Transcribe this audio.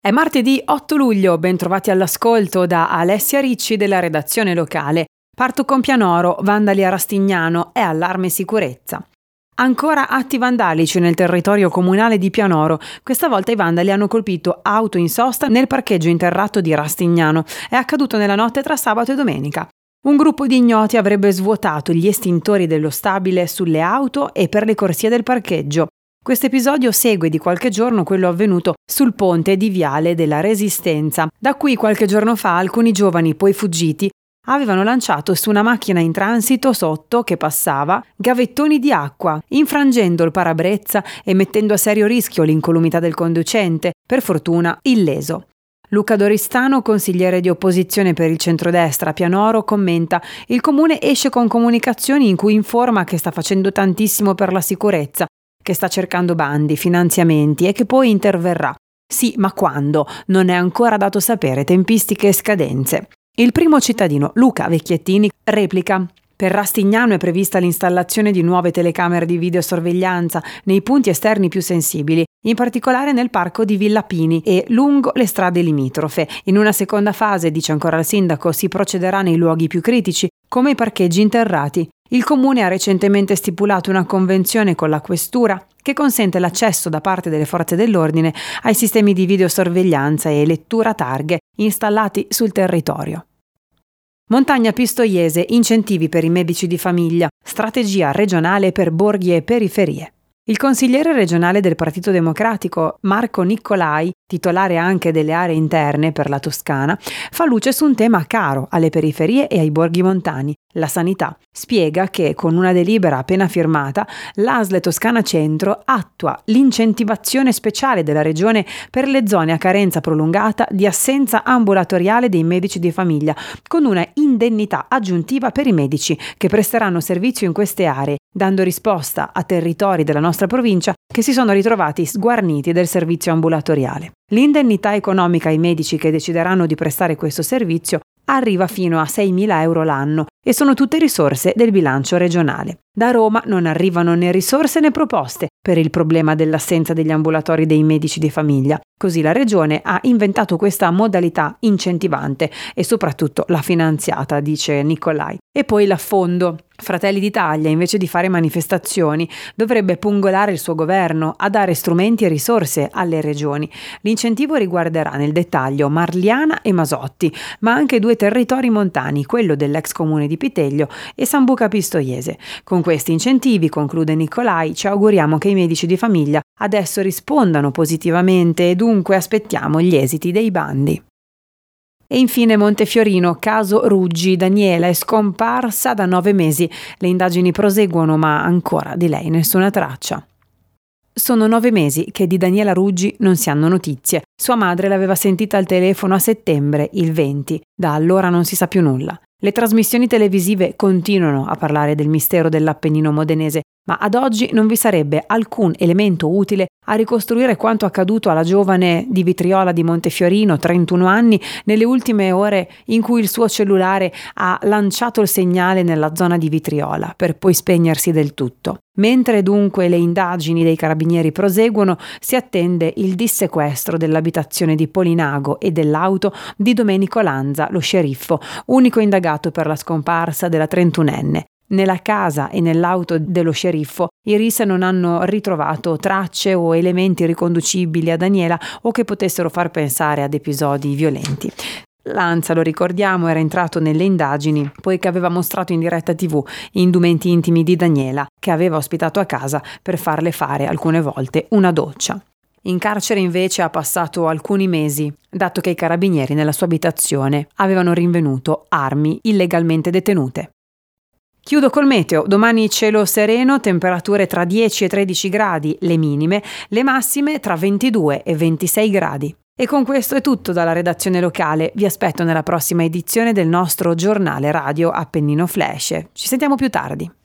È martedì 8 luglio, bentrovati all'ascolto da Alessia Ricci della redazione locale. Parto con Pianoro, vandali a Rastignano e allarme sicurezza. Ancora atti vandalici nel territorio comunale di Pianoro. Questa volta i vandali hanno colpito auto in sosta nel parcheggio interrato di Rastignano. È accaduto nella notte tra sabato e domenica. Un gruppo di ignoti avrebbe svuotato gli estintori dello stabile sulle auto e per le corsie del parcheggio. Questo episodio segue di qualche giorno quello avvenuto sul ponte di Viale della Resistenza, da cui qualche giorno fa alcuni giovani poi fuggiti avevano lanciato su una macchina in transito sotto che passava gavettoni di acqua, infrangendo il parabrezza e mettendo a serio rischio l'incolumità del conducente, per fortuna illeso. Luca Doristano, consigliere di opposizione per il centrodestra a Pianoro, commenta: il comune esce con comunicazioni in cui informa che sta facendo tantissimo per la sicurezza, che sta cercando bandi, finanziamenti e che poi interverrà. Sì, ma quando? Non è ancora dato sapere tempistiche e scadenze. Il primo cittadino, Luca Vecchiettini, replica: per Rastignano è prevista l'installazione di nuove telecamere di videosorveglianza nei punti esterni più sensibili, in particolare nel parco di Villa Pini e lungo le strade limitrofe. In una seconda fase, dice ancora il sindaco, si procederà nei luoghi più critici, come i parcheggi interrati. Il comune ha recentemente stipulato una convenzione con la questura che consente l'accesso da parte delle forze dell'ordine ai sistemi di videosorveglianza e lettura targhe installati sul territorio. Montagna Pistoiese, incentivi per i medici di famiglia, strategia regionale per borghi e periferie. Il consigliere regionale del Partito Democratico, Marco Nicolai, titolare anche delle aree interne per la Toscana, fa luce su un tema caro alle periferie e ai borghi montani, la sanità. Spiega che, con una delibera appena firmata, l'ASL Toscana Centro attua l'incentivazione speciale della Regione per le zone a carenza prolungata di assenza ambulatoriale dei medici di famiglia, con una indennità aggiuntiva per i medici che presteranno servizio in queste aree, dando risposta a territori della nostra provincia che si sono ritrovati sguarniti del servizio ambulatoriale. L'indennità economica ai medici che decideranno di prestare questo servizio arriva fino a 6.000 euro l'anno e sono tutte risorse del bilancio regionale. Da Roma non arrivano né risorse né proposte per il problema dell'assenza degli ambulatori dei medici di famiglia. Così la Regione ha inventato questa modalità incentivante e soprattutto l'ha finanziata, dice Nicolai. E poi l'affondo. Fratelli d'Italia, invece di fare manifestazioni, dovrebbe pungolare il suo governo a dare strumenti e risorse alle regioni. L'incentivo riguarderà nel dettaglio Marliana e Masotti, ma anche due territori montani, quello dell'ex comune di Piteglio e Sambuca Pistoiese. Con questi incentivi, conclude Nicolai, ci auguriamo che i medici di famiglia adesso rispondano positivamente e dunque aspettiamo gli esiti dei bandi. E infine Montefiorino, caso Ruggi. Daniela è scomparsa da 9 mesi. Le indagini proseguono, ma ancora di lei nessuna traccia. Sono 9 mesi che di Daniela Ruggi non si hanno notizie. Sua madre l'aveva sentita al telefono a settembre, il 20. Da allora non si sa più nulla. Le trasmissioni televisive continuano a parlare del mistero dell'Appennino modenese, ma ad oggi non vi sarebbe alcun elemento utile a ricostruire quanto accaduto alla giovane di Vitriola di Montefiorino, 31 anni, nelle ultime ore in cui il suo cellulare ha lanciato il segnale nella zona di Vitriola, per poi spegnersi del tutto. Mentre dunque le indagini dei carabinieri proseguono, si attende il dissequestro dell'abitazione di Polinago e dell'auto di Domenico Lanza, lo sceriffo, unico indagato per la scomparsa della 31enne. Nella casa e nell'auto dello sceriffo i RIS non hanno ritrovato tracce o elementi riconducibili a Daniela o che potessero far pensare ad episodi violenti. Lanza, lo ricordiamo, era entrato nelle indagini poiché aveva mostrato in diretta TV indumenti intimi di Daniela, che aveva ospitato a casa per farle fare alcune volte una doccia. In carcere invece ha passato alcuni mesi, dato che i carabinieri nella sua abitazione avevano rinvenuto armi illegalmente detenute. Chiudo col meteo. Domani cielo sereno, temperature tra 10 e 13 gradi, le minime, le massime tra 22 e 26 gradi. E con questo è tutto dalla redazione locale. Vi aspetto nella prossima edizione del nostro giornale radio Appennino Flash. Ci sentiamo più tardi.